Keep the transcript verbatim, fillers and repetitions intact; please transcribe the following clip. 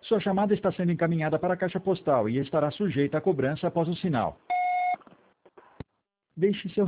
Sua chamada está sendo encaminhada para a caixa postal e estará sujeita a cobrança após o sinal. Deixe seu